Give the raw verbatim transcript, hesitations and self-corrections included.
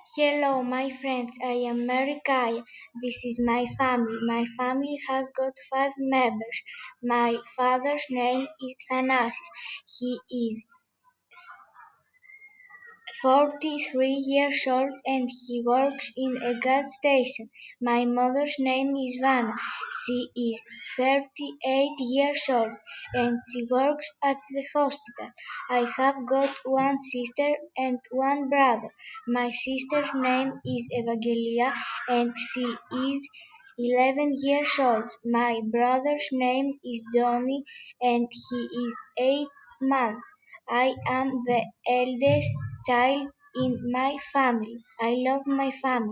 Hello, my friends. I am Mary Kay. This is my family. My family has got five members. My father's name is Thanasis. He is forty-three years old and he works in a gas station. My mother's name is Vanna. She is thirty-eight years old and she works at the hospital. I have got one sister and one brother. My sister's name is Evangelia and she is eleven years old. My brother's name is Johnny and he is eight months. I am the eldest child in my family. I love my family.